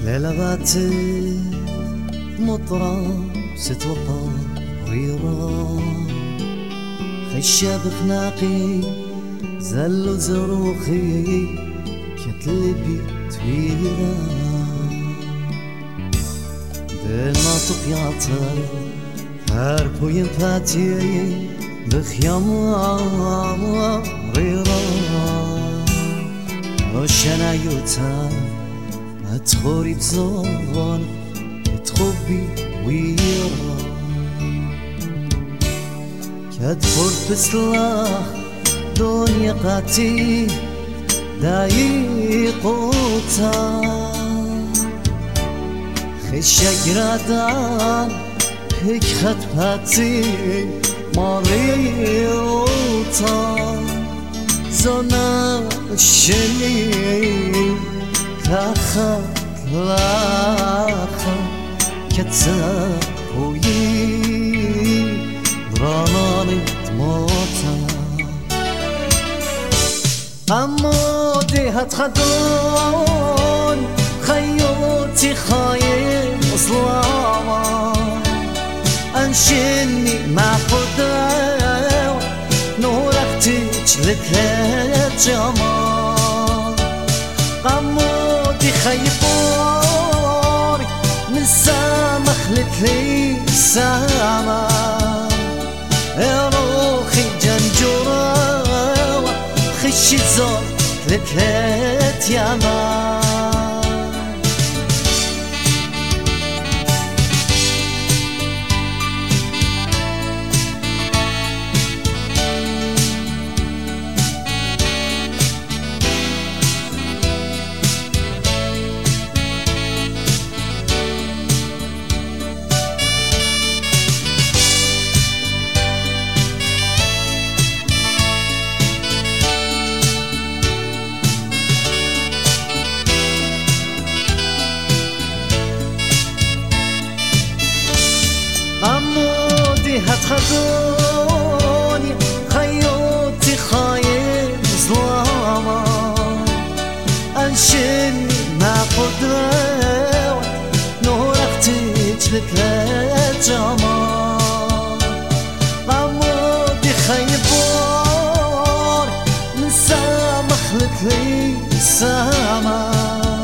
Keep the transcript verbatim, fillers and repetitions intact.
ليلغات مطرة ستوقع ريرا خشة بخناقي زلو زروخي كتلبي تويرا دل ما تقياتا هاربو ينفاتي بخيام ريرا وشنا يوتا اتخوري بزون اتخبي ويرا كدفور بسلاح دنيا قاتي دايقوتا خشة جرادان هيك خطباتي مريوتا زنا الشنين كاخت لاخا كتساقوي راناني تموتا عمودي هتخدون خيوتي خايم وصلاما انشني مع خداو نورك تجلك جمال عمودي خيبوري من سما خلتلي سما يا روخي جنجورة خشي زور لتلت ياما عمودي هتخدوني خيوتي خايم ظلامة انشني مع قدرة نورك تجلك للجمال عمودي خيبور من سما خلت لي سما